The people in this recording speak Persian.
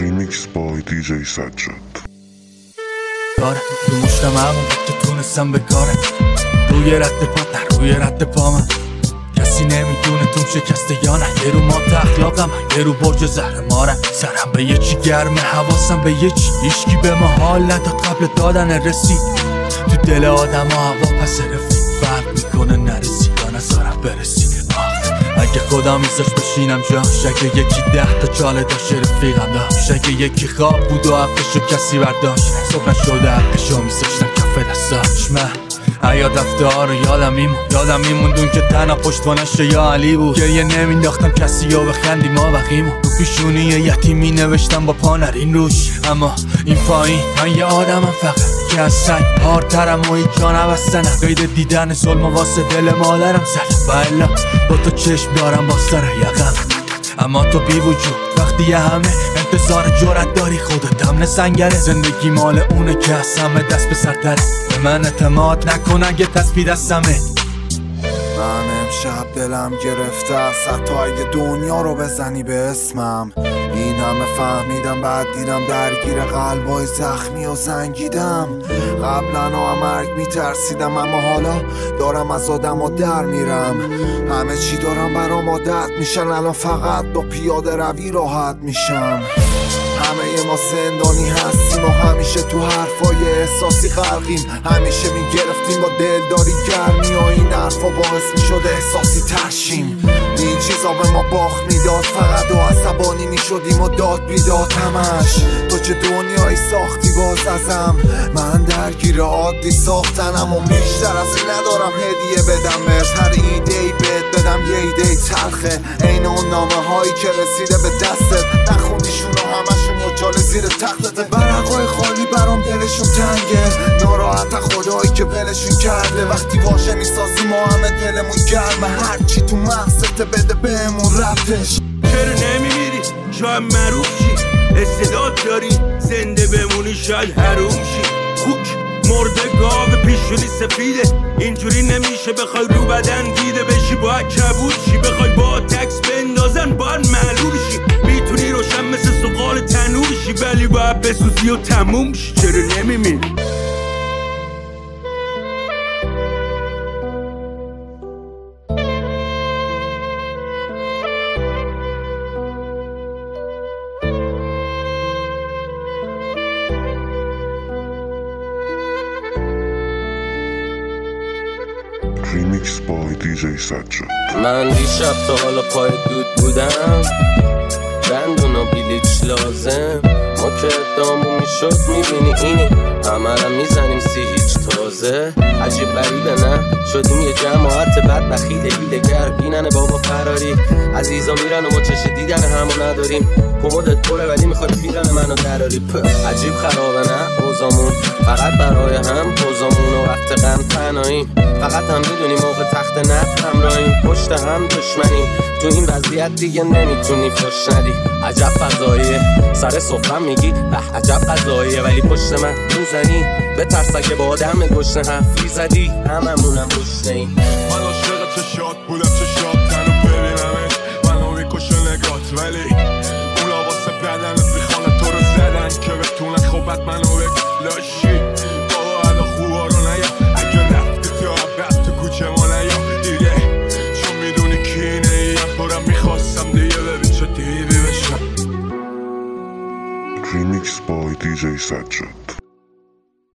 ریمیکس بای دیجی سجاد. داره تو مشتم همون که تونستم بکاره روی رد پا نه روی رد پا من کسی نمیدونه توم شکسته یا نه. یه رو مات اخلاقم یه رو برج زهر مارم. سرم به یه چی گرمه حواسم به یه چی. هیچکی به ما حال نداد قبل دادن رسید. تو دل آدم ها هوا پس رفید. فرق میکنه نرسی یا نزارم برسی. اگه خدا میذاش بشینم جاش، اگه یکی 10 تا چاله داشت رفیقم داشت، اگه یکی خواب بود و حقشو کسی برداشت، صبح نشده حقشو میذاشتم کف دستاش. من حیات رفته ها رو یادم میموندون که تنها پشتوانش یا علی بود. گریه نمینداختم کسی یا بخندی ما بقیمو. رو پیشونی یتیمی نوشتم با پا نرین روش. اما این پایین من یه آدمم فقط که از سنگ هارترم و هیچ جا نبستنم. قید دیدن ظلم واسه دل مادرم زد و الا با تو چشم دارم با سر یقم. اما تو بی وجود وقتی همه انتظار جرأت داری خودت امن سنگره. زندگی مال اونه که از همه دست به سرتره. به من اعتماد نکن اگه تسبیح دستمه. من امشب دلم گرفته است حتی اگه دنیا رو بزنی به اسمم. این همه فهمیدم بعد دیدم درگیر قلبای زخمی و زنگیدم. قبلا هم مرگ میترسیدم اما حالا دارم از آدم ها در میرم. همه چی دارم برام عادت میشن الان فقط با پیاده روی راحت میشم. همه ما زندانی هستیم و همیشه تو حرفای احساسی غرقیم. همیشه میگرفتیم با دلداری گرمی و این حرفا باعث میشد احساسی ترشیم. این چیزا به ما باخت میداد فقط و عصبانی میشدیم و داد بیداد همش. تو چه دنیایی ساختی باز ازم. من درگیر عادی ساختنم و بیشتر از این ندارم هدیه بدم بهت. هر ایده‌ای بهت بدم یه ایده تلخه عین اون نامه هایی که رسیده به دستت نخوندیشون و همشون مجال زیر تختت. ورقای خالی برام دلشون تنگه. ناراحت خدایی که ولشون کرده. وقتی واژه میسازی ما همه دلمون گرمه. هرچی تو مغزت بده بهمون ربطش. چرا نمیمیری؟ شاید معروف شی. استعداد داری زنده بمونی شاید حروم شی. خوک مرده گاو پیشونی سفیده. اینجوری نمیشه بخوای رو بدن دیده بشی. باید کبود شی. بخوای با تکس بندازن باید معلول شی. میتونی روشن مثل سقال تنور شی ولی باید بسوزی و تموم شی. چرا نمیمیری؟ ریمیکس بای دیجی سجاد. من دیشب تا حالا پای دود بودم. دندون و بلیچ لازم. ما که ادامون میشد میبینی اینی همه میزنیم سی هیچ تازه. عجیب غریبه نه شدیم یه جماعت بد بخیل هیلگر. بینن بابا فراری عزیزا میرن و ما چش دیدن همو نداریم. کمدت پره ولی میخوای پیرن منو دراری. عجیب خرابه نه اوزامون فقط برای هم اوزامون و وقت غم تنهاییم. فقط هم میدونیم موقع تخت نفت همراهیم. پشت هم دشمنیم تو این وضعیت دیگه نمیتونی فش ندی. عجب فضاییه سر سفرم میگی به عجب قضاییه ولی پشت من میزنی. به ترس اگه با آدم گشنه حرفی زدی هممونم گشنه‌ای. من عاشق چشات بودم چشات تنو ببینمت. منو میکشه نگات ولی اونا واسه بدنت میخوانه تو رو زدن که بتونن خوبت منو بکلاشی. بابا الان خوبا رو نیا اگه رفتی تو عبت تو کوچه ما نیا دیگه. چون میدونی کی نیم برم میخواستم دیگه ببین چه دیوی بشم. ریمیکس بای دیجی سجاد.